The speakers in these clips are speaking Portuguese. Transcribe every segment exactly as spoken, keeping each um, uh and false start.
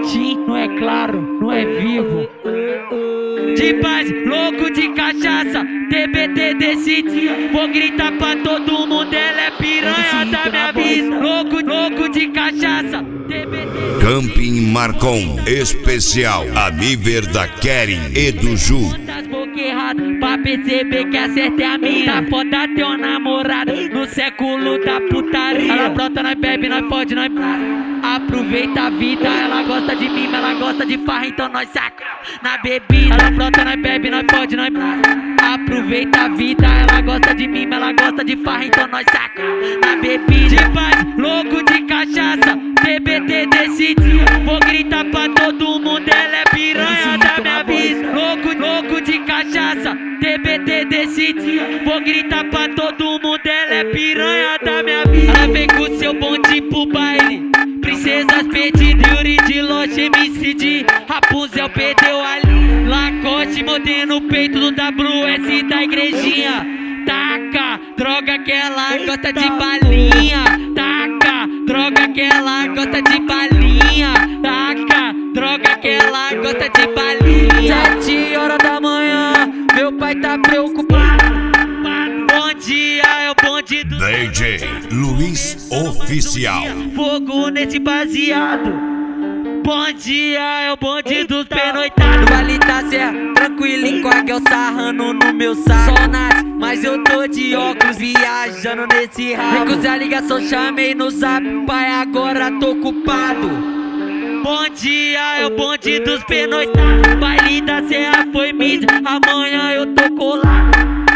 Tim, não é claro, não é vivo. De paz, louco de cachaça, T B T decide. Vou gritar pra todo mundo, ela é piranha da minha vida. Louco, louco de cachaça, T B T. Camping Marcon, especial a nível da Keren e do Ju. Pra perceber que acertei a minha. Tá foda teu namorado no século da putaria. Ela brota, nós bebe, nós fode, nós aproveita a vida. Ela gosta de mim, ela gosta de farra, então nós saca na bebida. Ela brota, nós bebe, nós fode, nós aproveita a vida. Ela gosta de mim, ela gosta de farra, então nós saca na bebida. De paz, louco de cachaça, T B T decide. Vou gritar pra todo mundo, ela é piranha da minha vida. Louco, louco de cachaça, T B T decide. Vou gritar pra todo mundo, ela é piranha da minha vida. Ela vem com seu bonde pro baile, princesas pedidas, Yuri de Loche, M C de Rapunzel perdeu ali. Lacoste, modelo no peito do W S da igrejinha. Taca, droga que ela gosta de balinha. Taca, droga que ela gosta de balinha. Taca, droga que ela gosta de balinha. Sete horas da manhã, meu pai tá preocupado. Bom dia, é o bonde do D J Luiz Oficial. Fogo nesse baseado. Bom dia, é o bonde dos penoitados. Vale da Serra, tranquilinho, com a Guel sarrando no meu saco. Só nasce, mas eu tô de óculos, viajando nesse rabo. Recusei a ligação, chamei no zap, pai, agora tô ocupado. Bom dia, é o bonde dos penoitados. Baile da Serra foi mídia, amanhã eu tô colado.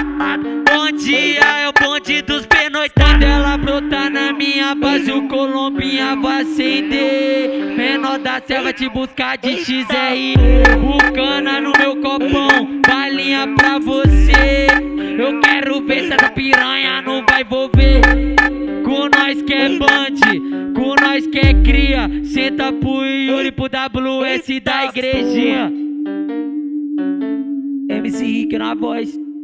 Bom dia, é o bonde dos penoitados. Ela brota na minha base, o Colombinha vai acender. Menor da Serra vai te buscar de X R. O cana no meu copão, balinha pra você. Eu quero ver se essa piranha não vai envolver. Com nós que é band, com nós que é cria. Senta pro Yuri, pro W S da igrejinha. M C Rick na voz.